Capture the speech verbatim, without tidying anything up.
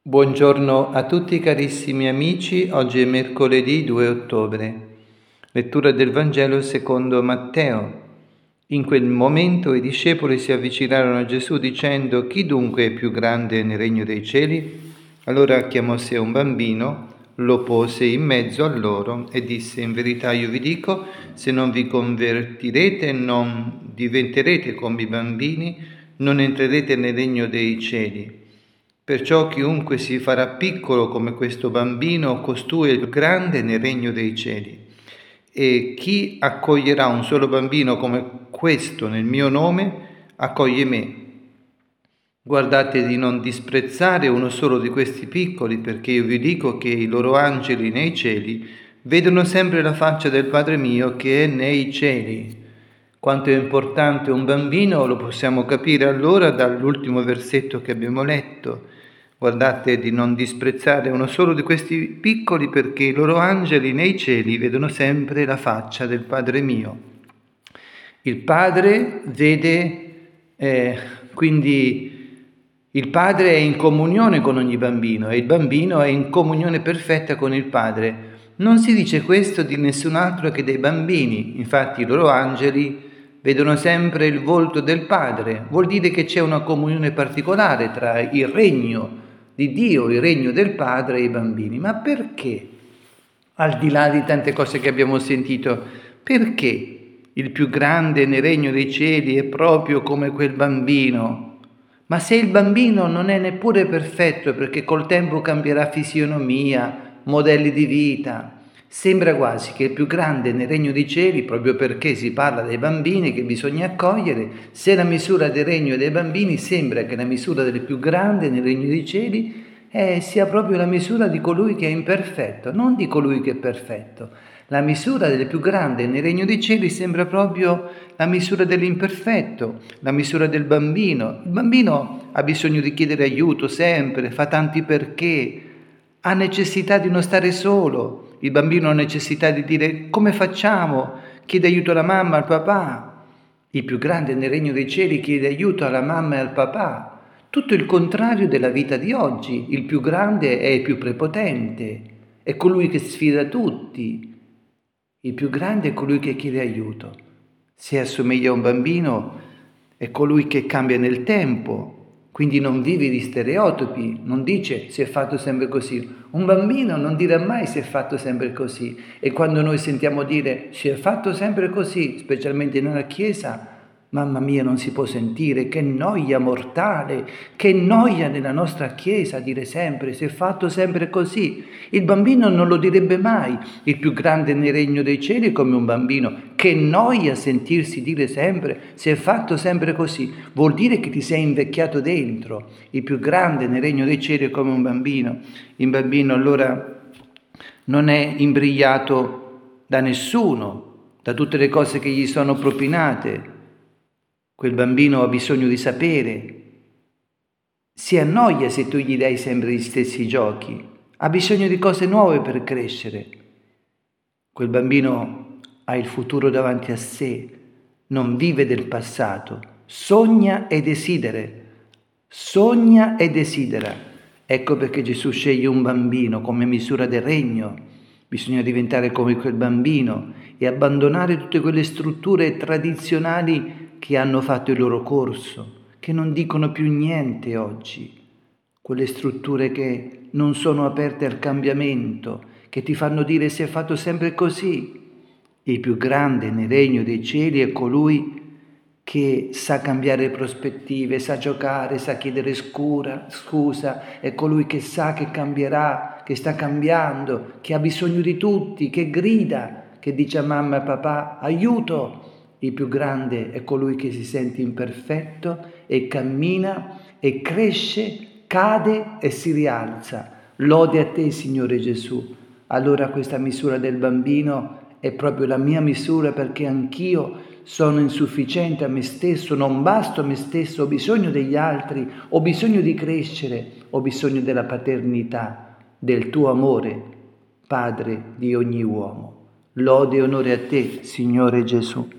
Buongiorno a tutti carissimi amici, oggi è mercoledì due ottobre. Lettura del Vangelo secondo Matteo. In quel momento i discepoli si avvicinarono a Gesù dicendo: «Chi dunque è più grande nel regno dei cieli?» Allora chiamò a sé un bambino, lo pose in mezzo a loro e disse: «In verità io vi dico, se non vi convertirete e non diventerete come i bambini, non entrerete nel regno dei cieli. Perciò chiunque si farà piccolo come questo bambino, costui è il più grande nel regno dei cieli. E chi accoglierà un solo bambino come questo nel mio nome, accoglie me. Guardate di non disprezzare uno solo di questi piccoli, perché io vi dico che i loro angeli nei cieli vedono sempre la faccia del Padre mio che è nei cieli». Quanto è importante un bambino lo possiamo capire allora dall'ultimo versetto che abbiamo letto. Guardate di non disprezzare uno solo di questi piccoli, perché i loro angeli nei cieli vedono sempre la faccia del Padre mio. Il Padre vede, eh, quindi il Padre è in comunione con ogni bambino e il bambino è in comunione perfetta con il Padre. Non si dice questo di nessun altro che dei bambini, infatti i loro angeli vedono sempre il volto del Padre. Vuol dire che c'è una comunione particolare tra il regno di Dio, il regno del Padre e i bambini. Ma perché? Al di là di tante cose che abbiamo sentito, perché il più grande nel regno dei cieli è proprio come quel bambino? Ma se il bambino non è neppure perfetto, perché col tempo cambierà fisionomia, modelli di vita, sembra quasi che il più grande nel regno dei cieli, proprio perché si parla dei bambini che bisogna accogliere, se la misura del regno dei bambini sembra che la misura del più grande nel regno dei cieli eh, sia proprio la misura di colui che è imperfetto, non di colui che è perfetto. La misura del più grande nel regno dei cieli sembra proprio la misura dell'imperfetto, la misura del bambino. Il bambino ha bisogno di chiedere aiuto sempre, fa tanti perché, ha necessità di non stare solo. Il bambino ha necessità di dire: come facciamo? Chiede aiuto alla mamma, al papà. Il più grande nel regno dei cieli chiede aiuto alla mamma e al papà. Tutto il contrario della vita di oggi. Il più grande è il più prepotente, è colui che sfida tutti. Il più grande è colui che chiede aiuto. Se assomiglia a un bambino, è colui che cambia nel tempo. Quindi non vive di stereotipi, non dice si è fatto sempre così. Un bambino non dirà mai si è fatto sempre così. E quando noi sentiamo dire si è fatto sempre così, specialmente nella Chiesa, mamma mia, non si può sentire, che noia mortale, che noia nella nostra Chiesa dire sempre si è fatto sempre così. Il bambino non lo direbbe mai, il più grande nel regno dei cieli è come un bambino. Che noia sentirsi dire sempre si è fatto sempre così, vuol dire che ti sei invecchiato dentro. Il più grande nel regno dei cieli è come un bambino. Il bambino allora non è imbrigliato da nessuno, da tutte le cose che gli sono propinate. Quel bambino ha bisogno di sapere, si annoia se tu gli dai sempre gli stessi giochi, ha bisogno di cose nuove per crescere. Quel bambino ha il futuro davanti a sé, non vive del passato, sogna e desidera, sogna e desidera. Ecco perché Gesù sceglie un bambino come misura del regno. Bisogna diventare come quel bambino e abbandonare tutte quelle strutture tradizionali che hanno fatto il loro corso, che non dicono più niente oggi, quelle strutture che non sono aperte al cambiamento, che ti fanno dire si è fatto sempre così. Il più grande nel regno dei cieli è colui che sa cambiare prospettive, sa giocare, sa chiedere scura, scusa, è colui che sa che cambierà, che sta cambiando, che ha bisogno di tutti, che grida, che dice a mamma e papà aiuto. Il più grande è colui che si sente imperfetto e cammina e cresce, cade e si rialza. Lode a te, Signore Gesù. Allora questa misura del bambino è proprio la mia misura, perché anch'io sono insufficiente a me stesso, non basto a me stesso, ho bisogno degli altri, ho bisogno di crescere, ho bisogno della paternità, del tuo amore, Padre di ogni uomo. Lode e onore a te, Signore Gesù.